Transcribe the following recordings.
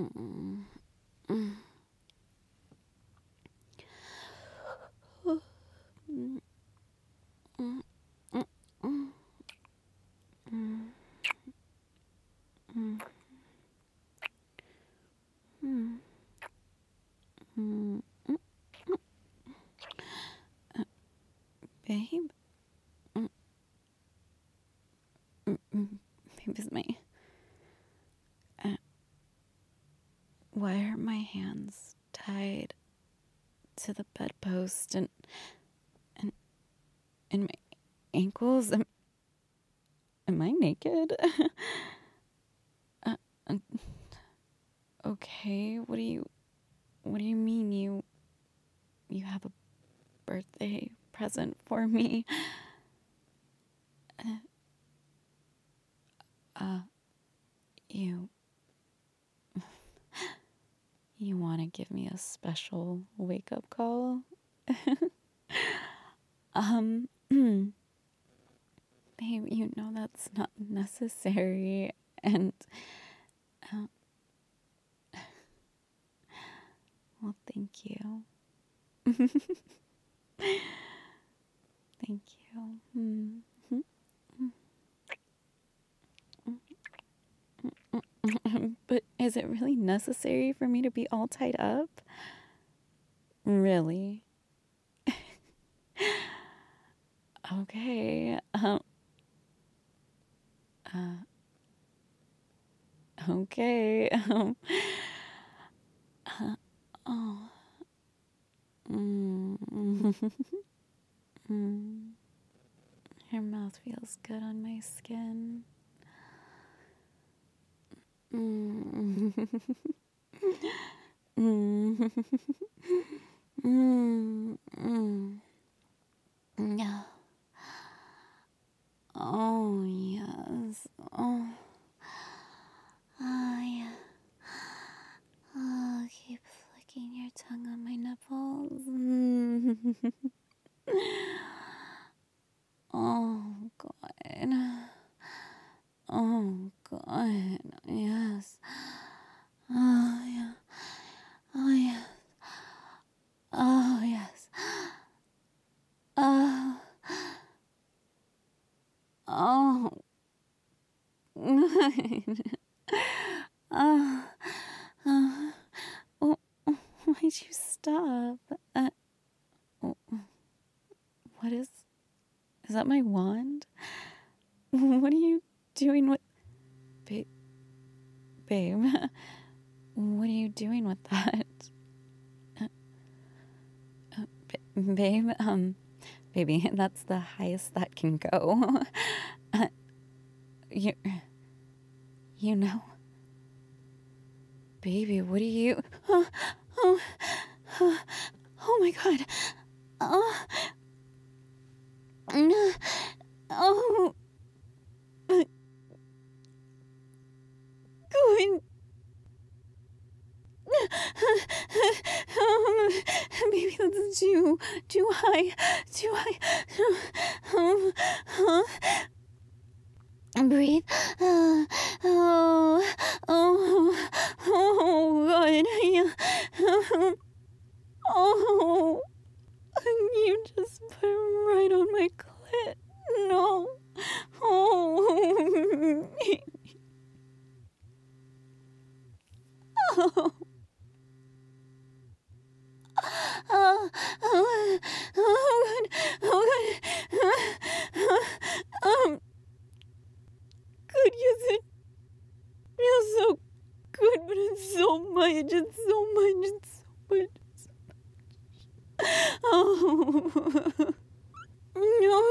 Mm, mm, mm, mm, mm, mm, mm, mm, mm, mm, mm. Babe? Mm, Babe, is my... Uh, why are my hands tied to the bedpost and, and my ankles? Am I naked? uh, uh, okay, what do you mean you have a birthday present for me? You you want to give me a special wake-up call? Babe, you know that's not necessary, and uh, well, thank you. Thank you. But is it really necessary for me to be all tied up? Really? Okay. Okay. Oh. Mm. Mm. Your mouth feels good on my skin. Mm. Mm. Mm. Mm. Yeah. Oh, yes. Oh. Oh, yeah. Oh, keep flicking your tongue on my nipples. Oh, God. Oh, God. Yes. Oh, yeah. Oh, yes. Oh, yes. Oh. Oh. Oh. Oh. Oh. Why'd you stop? Oh, what is that my wand? What are you doing with... Babe, what are you doing with that? Uh, Babe, baby, that's the highest that can go. Uh, you, you know, baby, what are you... Oh, oh, oh, oh my God. Oh, oh, going... Maybe that's too high, too high. Breathe. Oh, God. Yeah. Oh, you just put it right on my clit. No. Oh. Oh. Oh, oh, oh, God. Oh, God. Good, yes, it feels so good, but it's so much, it's so much, it's so much. Oh. No,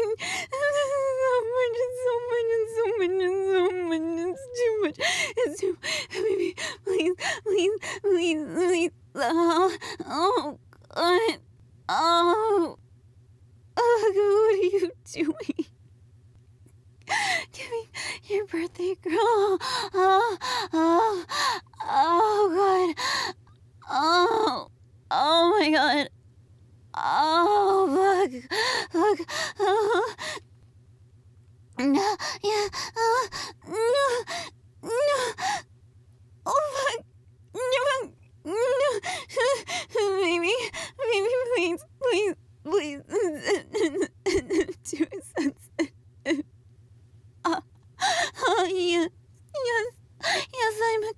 it's so much, it's so much, it's so much, it's so much, it's too much, baby, please, please, please, please, oh, God, oh, what are you doing? Give me your birthday girl, oh, God, oh my God. Oh, look, oh, no, yeah, no, no, oh, fuck,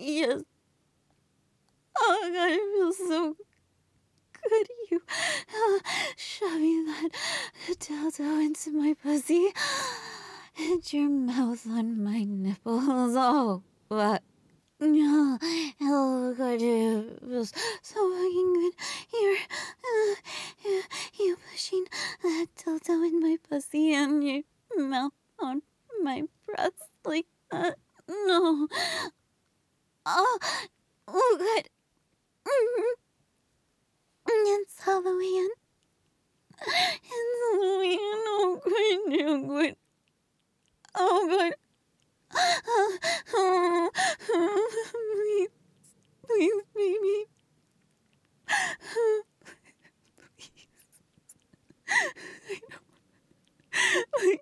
Yes. Oh God, it feels so good. You shoving that dildo into my pussy and your mouth on my nipples. Oh, what? No, oh God, it feels so fucking good. You pushing that dildo in my pussy and your mouth on my breast like that. No. Oh, oh God. It's Halloween. It's Halloween. Oh God, oh God. Oh God. Please, please, baby. Please. Please.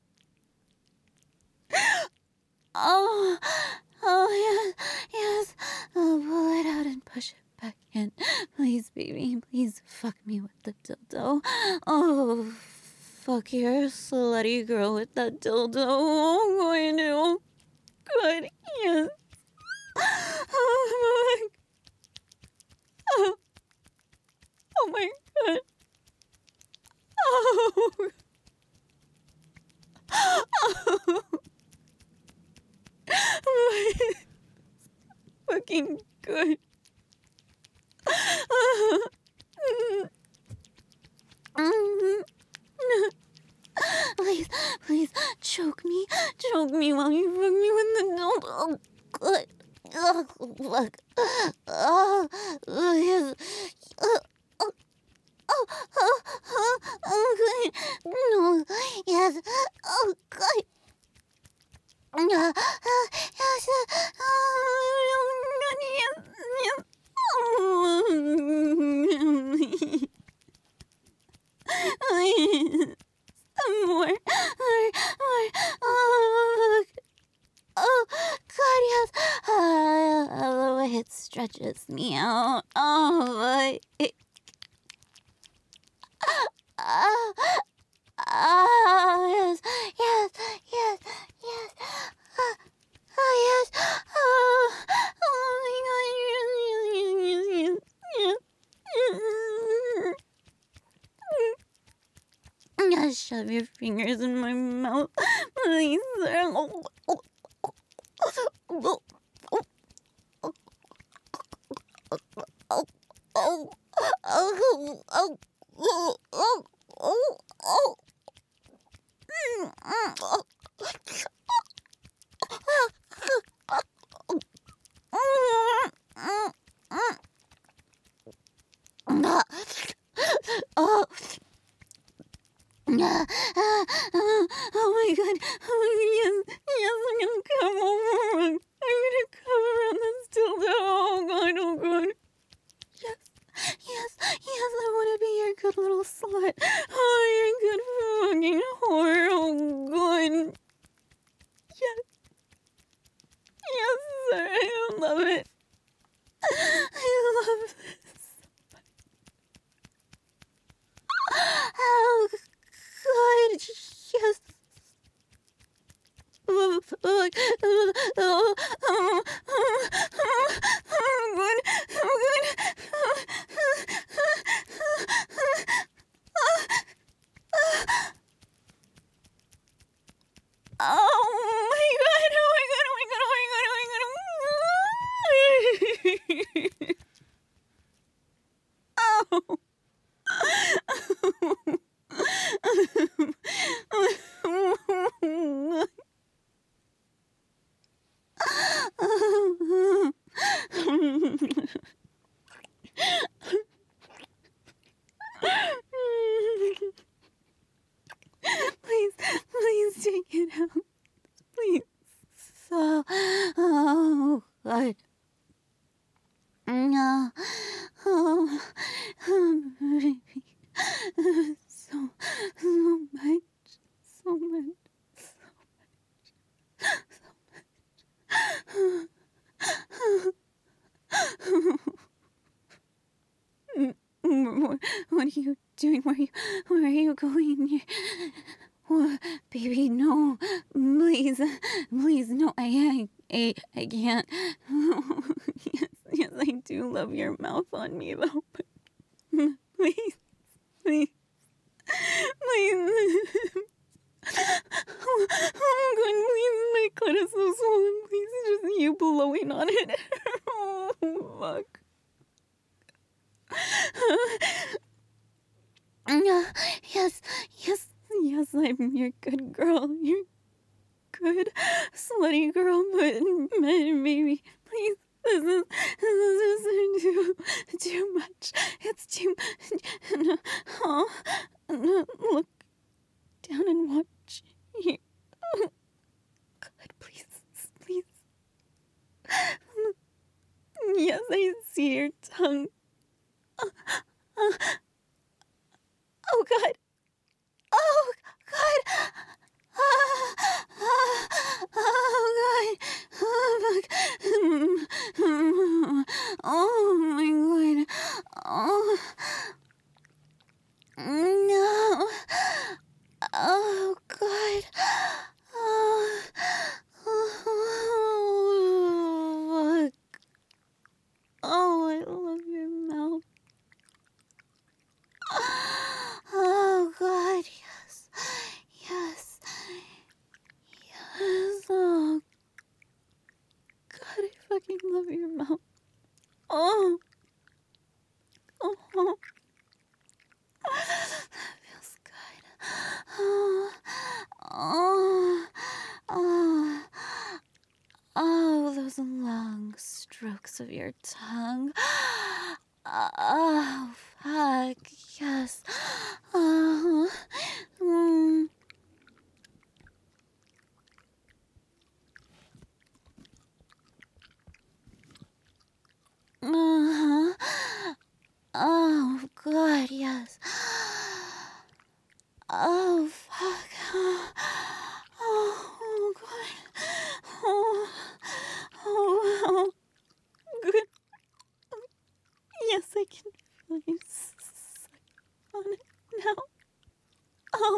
Oh, oh yes. I'll pull it out and push it back in. Please, baby, please fuck me with the dildo. Oh, fuck your slutty girl with that dildo. Oh, I know. Good, yes. Oh, oh, oh my God. Oh, oh. Fucking good. Please, please, choke me while you fuck me with the dildo. Oh, good. Oh, fuck. Oh, yes. Oh, oh, oh, good. No, yes. Oh, good. Yes, yes, yes. More. Oh, God, yes. The way it stretches me out. Oh, but yes, yes, yes, yes. Yes. Oh my God. Yes, yes. Yes, shove your fingers in my mouth, please. Oh. Oh my God. Oh, yes, I'm gonna come over. I'm gonna come around this dildo. Oh God, oh God. Yes, I wanna be your good little slut. Oh, you're a good fucking whore. Oh God. Yes, sir, I love it. I love this. Oh God, yes. Oh, good. Oh my God, oh my God, oh my God, oh my God, oh. Please take it out. Please. So, oh, God. No. Oh, baby. So much. So much. What are you doing? Where are you going? Oh, baby, no. Please, no. I I can't. Yes, yes, I do love your mouth on me, though, but please, please, please. Oh, God, please, my clit is so swollen. Please, it's just you blowing on it. Oh, fuck. Yes, yes, yes, I'm your good girl. You're good, slutty girl, but baby, please, this is too much. It's too much. Oh, look down and watch you. God, please, please. Yes, I see your tongue. Oh, God. Oh, God. Oh, God. Oh, my God. Oh, no. Oh, God. Oh, fuck. Oh, I love your mouth. Oh, God, yes. Yes. Yes. Oh, God, I fucking love your mouth. Oh. Oh. That feels good. Oh. Oh. Oh. Oh, those long strokes of your tongue. Oh, fuck, yes. Oh. Mm. Uh-huh. Oh, God, yes. Oh, fuck. Oh, God. Oh, oh, good. Yes, I can feel you suck on it now. Oh,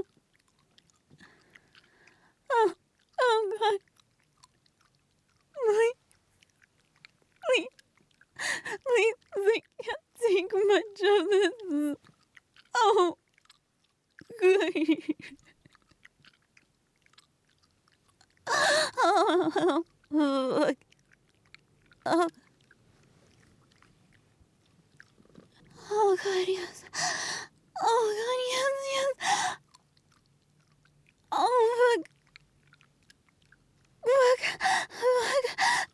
oh, oh, God. Please, please, please, I can't take much of this. Oh, good. Oh, oh, oh, oh, God, yes. Oh, God, yes, yes. Oh, fuck, fuck, fuck.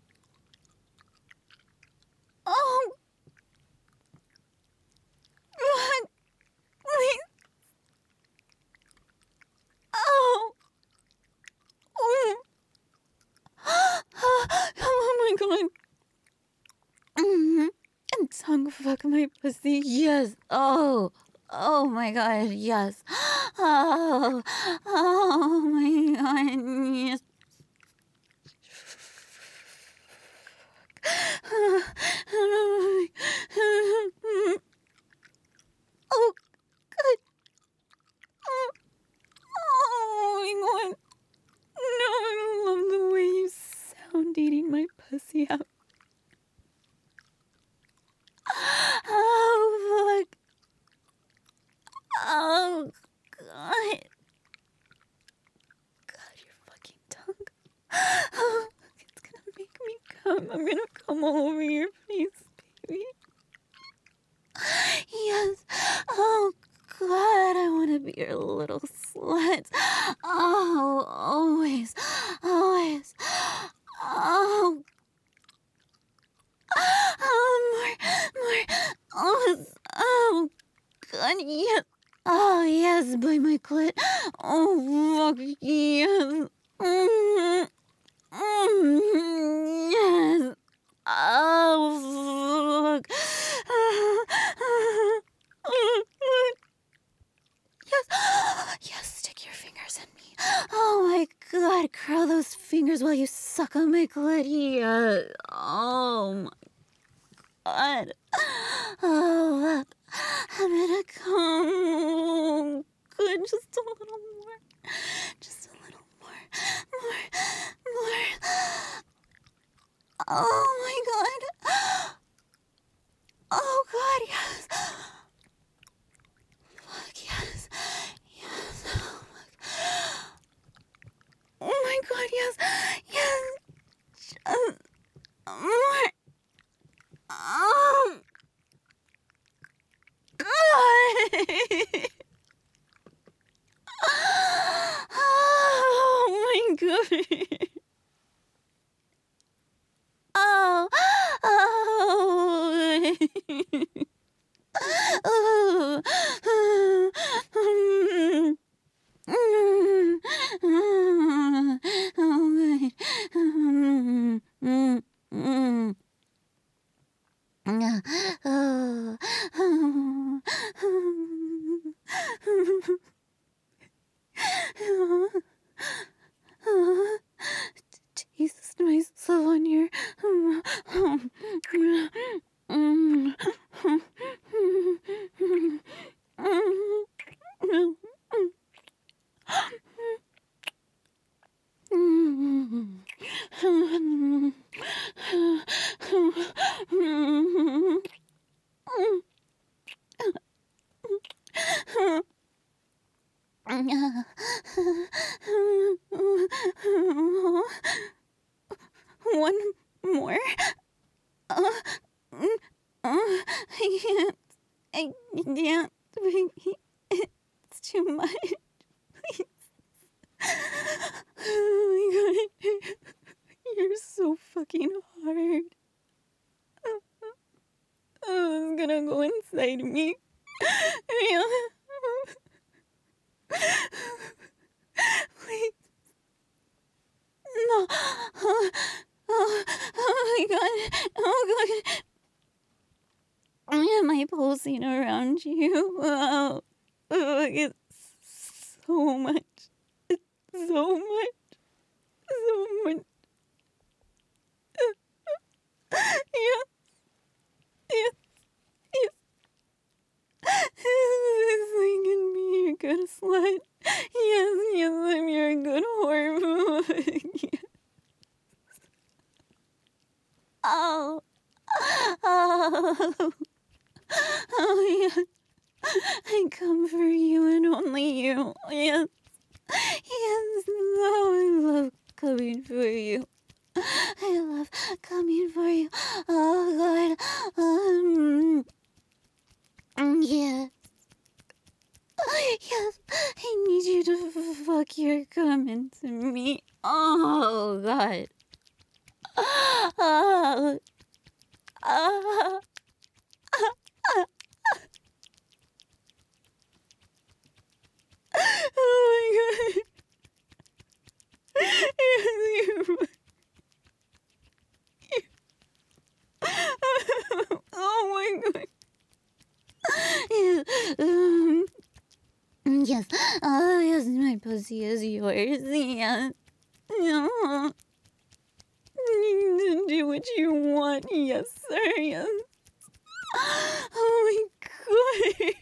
Oh, fuck, please. Oh, oh, oh, my God. Mm-hmm. And tongue fuck my pussy. Yes. Oh. Oh my God. Yes. Oh. Oh my God. Yes. Oh, good. Oh my God. No, I love the way you sound eating my pussy out. Oh, fuck. Oh, God. God, your fucking tongue. Oh, it's gonna make me come. I'm gonna come all over your face, baby. Yes. Oh, God, I want to be your little slut. Oh, always. Always. Oh, oh, more. Oh, God, yes. Oh, yes, by my clit. Oh, fuck, yes. Yes. Oh, fuck. Yes. Yes, stick your fingers in me. Oh my God, curl those fingers while you suck on my clit. Yeah. Oh my God. Oh, I'm gonna come. Good, just a little more. Just a little more. More. Oh my god. Oh god, yes. Fuck yes. Yes. Oh my god, yes. Yes. Just more. Oh god. Oh my god. Oh. Oh. Oh. Jesus, myself on your. One more. I can't. I can't. It's too much. Please. Oh my god. You're so fucking hard. Oh, it's gonna go inside me. Please. No. Oh my god. Oh god. Am I pulsing around you? Oh, it's so much. It's so much. So much. Yes. Yes. Yes. Yes, I can be your good slut. Yes, yes, I'm your good whore. Yes. Oh. Oh. Oh, yes. I come for you and only you. Yes. Yes. Oh, I love coming for you. I love coming for you. Oh, God. Yes. Yes. I need you to fuck your coming to me. Oh, God. Oh. Oh. Oh my god. Yes, you. Oh my god. Yes. Yes. Oh, yes, my pussy is yours. Yes. No. Do what you want. Yes, sir. Yes. Oh my god.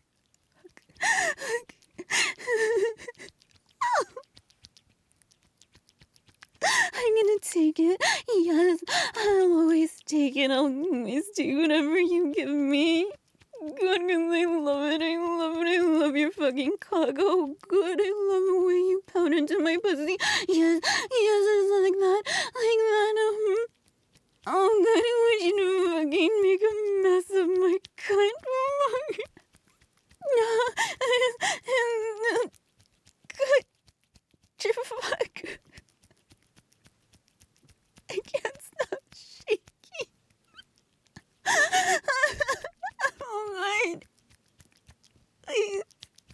I'm gonna take it. Yes, I'll always take it. I'll always take whatever you give me. Good, because I love it. I love it. I love your fucking cock. Oh, good. I love the way you pound into my pussy. Yes, yes, it's like that. Like that. Oh, God, I want you to fucking make a mess of my cunt. Good. Fuck. I can't stop shaking. Oh, God. Please.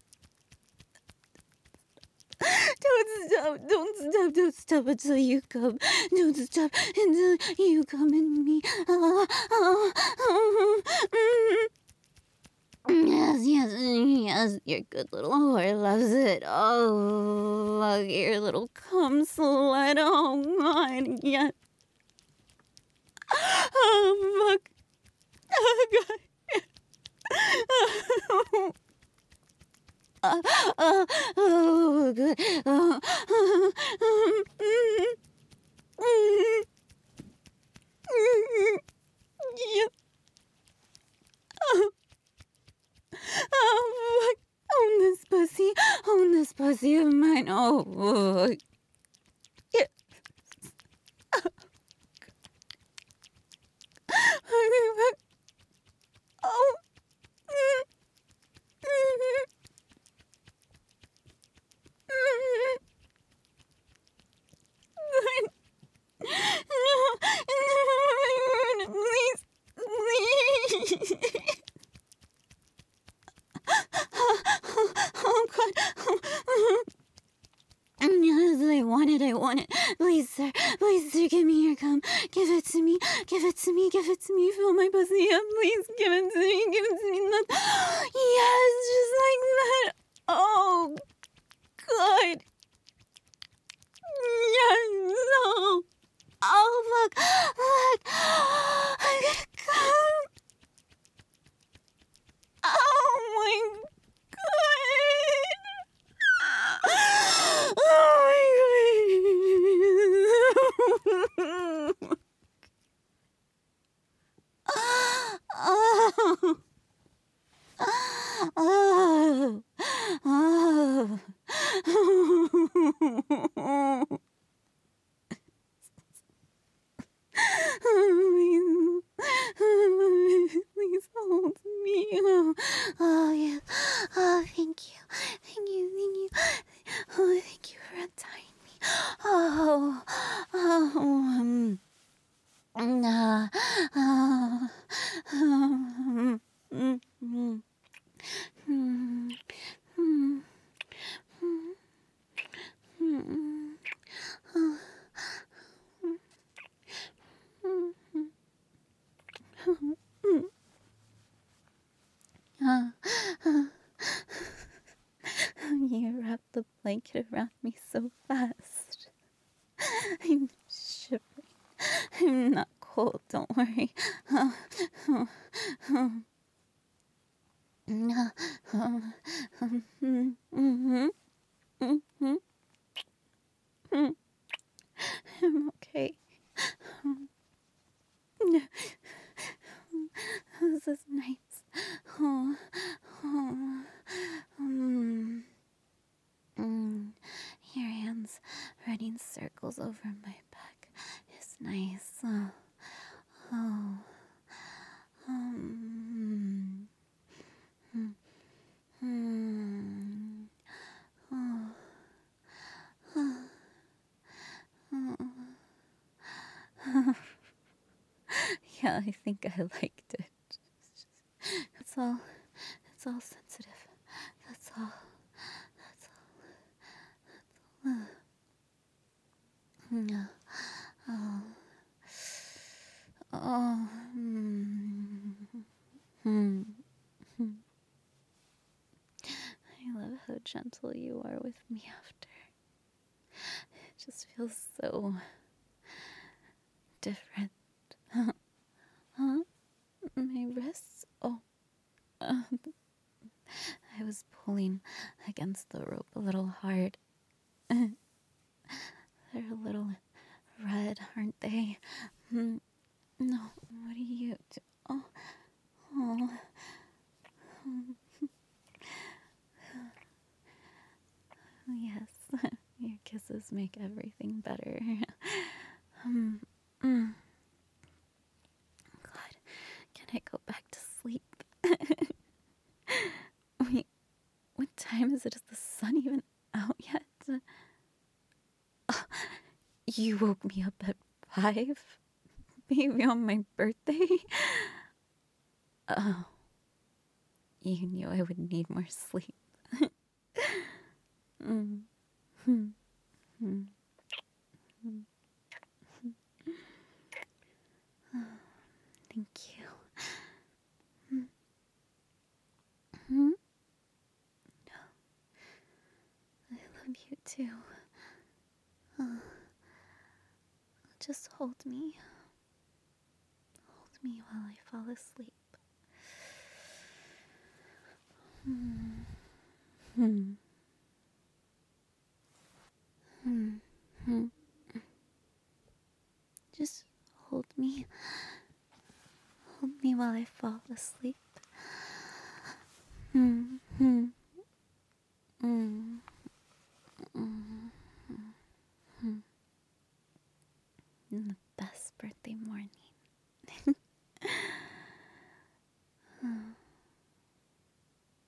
Don't stop until you come. Don't stop until you come in me. Yes, your good little whore loves it. Oh, fuck, your little cum slut. Oh, God, yes. Oh, fuck. Oh, God. Oh, good. Yeah. Oh, oh, fuck. Own this pussy. Own this pussy of mine. Oh, fuck. Yeah. Oh. No, please, please. Oh, God. Yes, I want it. Please, sir, give me your cum. Give it to me, give it to me, give it to me. Fill my pussy up, please. Give it to me, give it to me. Yes, just like that. Oh, God. Yes, no. Oh, fuck. Fuck. I gotta come. Oh, my God. Oh my god. Oh. Oh. Oh. Please hold me. Oh, yes. Oh, thank you. Thank you. Thank you. Oh, thank you for untying me. Oh. Oh. Uh, oh. Mm, mm, mm, mm, mm, mm, You wrapped the blanket around me so fast. I'm shivering. I'm not cold, don't worry. I'm okay. This is nice. Oh, oh, mm, Your hands running circles over my back is nice. Oh, oh, um, mm, mm, oh, oh. Yeah, I think I liked it. It's all, it's all sensitive. That's all. That's all. No. Oh. Oh. I love how gentle you are with me after. It just feels so different. Huh? My wrists? Oh. I was pulling against the rope a little hard. They're a little red, aren't they? No, what are you do? Oh, oh. Yes, your kisses make everything better. Mm. God, can I go back to sleep? Wait, what time is it? Is the sun even out yet? You woke me up at 5? Maybe on my birthday? Oh, you knew I would need more sleep. Mm. Mm. Mm. Thank you. Mm. I love you too. Just hold me. Hold me while I fall asleep. Mm. Mm. Mm. Mm. Just hold me. hold me while I fall asleep. Mm, mm, mm, mm, mm. The best birthday morning.